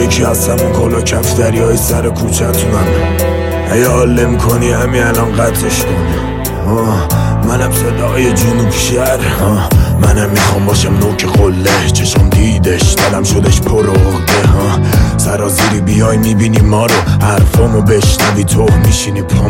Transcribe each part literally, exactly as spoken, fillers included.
یکی از همون کلا کفتری های سر کوچتونم. اگه حال میکنی همین الان قطعش کن. منم صدای جنوب شهر، منم میخوام باشم نوک قله. چشم دیدش دلم شدش پرعقده. سرازیری بیای میبینی ما رو، حرفامو بشنوی تو میشینی پامو.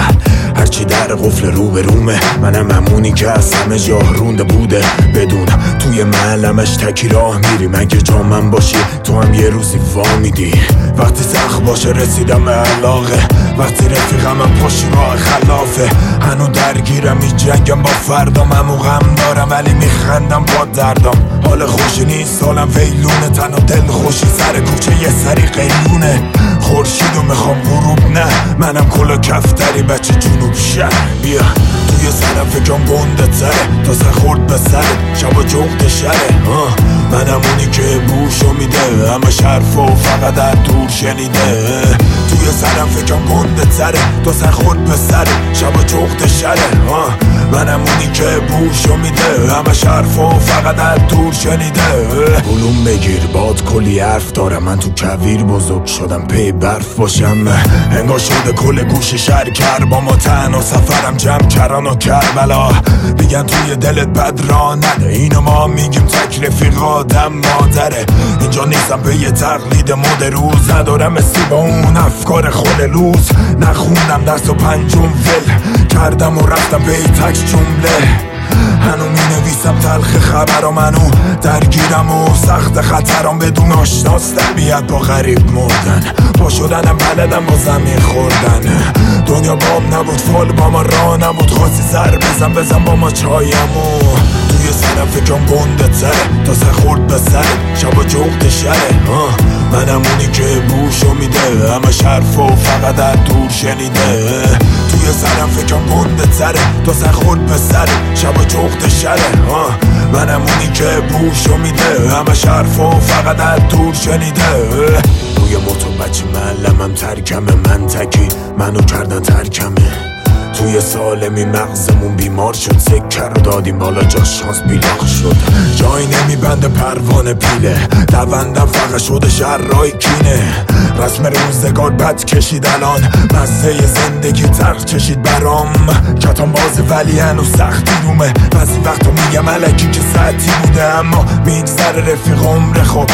هرچی در قفل رو به رومه، منم همونی که از همه جا رونده بوده. بدون توی معلمش تکی راه میری، مگه جا من باشی تو هم یه روزی وا میدی. وقتی سخت باشه رسیدم به علاقه، وقتی رفیقم هم پاشی راه خلافه. هنو درگیرم این جنگم با فردام، همو غم دارم ولی میخندم با دردام. حال خوشی نیست حالم ویلونه، تن و دل خوشی سر کوچه یه سری قیلونه. خورشیدو میخوام غروب نه، منم کلا کفتری بچه جنوب شهر. بیا توی سرم فکرم گنده تره، تا سر خورد به سر شبا جغد شره. منم اونی که بوشو میده، همه شرف و فقط در دور شنیده. توی سرم فکرم گنده تره، تا سر خورد به سر شبا جغد شره. منم اونی که بوشو میده، همه شرف و فقط در دور شنیده. علوم بگیر باد کلی حرف دارم، من تو کویر بزرگ شدم پی برف باشم. انگار شده کل گوش شهر کر، با ما تنها سفرم جمع کران و کربلا. میگن توی دلت بد را نده، اینو ما میگیم تک رفیق آدم مادره. اینجا نیستم به یه تقلید مد روز، ندارم مثل با اون افکار خول لوز. نخوندم درس و پنجم ول کردم و رفتم به تک جمله. هنو می نویسم تلخ خبرام، منو درگیرم و سخت خطرام. بدون آشناس طبیعت با غریب مردن، با شدنم بلدم با زمین خوردن. دنیا بام نبود فال با ما راه نبود، خواستی سر بزن بزن با ما چایمو. توی سرم فکرم گنده تره، تا سر خورد به سر شبا جغد شره. منم اونی که بوشو میده، همه شرف و فقط در دور شنیده. توی سرم فکرم گنده تره، تا سر خورد به سر شبا جغد شره. منم اونی که بوشو میده، همه شرف و فقط در دور شنیده. روی موتو بچه معلمم ترکمه، من تکی منو کردن ترکمه. توی سالمی مغزمون بیمار شد، سکر رو دادیم بالا جاش شانس بیلاق شد. جایی نمیبنده پروانه پیله، دوندم فقط شده شرای کینه. رسم روزگار بد کشید الان، مزه زندگی ترخ چشید برام. کتان بازه ولی هنوز سختی رومه، بعضی وقتا میگم الکی که ساعتی بوده. اما میگذره رفیق عمر خوب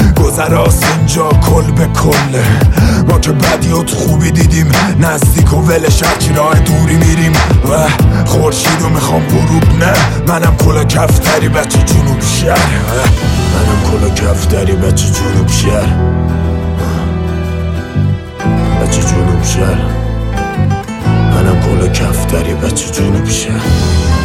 گذراست اینجا کل به کله. ما که بدی و خوبی دیدیم، نزدیک و ولش هرچی راه دوری میریم. و خورشیدو میخوام غروب نه، منم کلا کفتری بچه جنوب شهر. منم کلا کفتری بچه جنوب شهر، بچه جنوب شهر. منم کلا کفتری بچه جنوب شهر.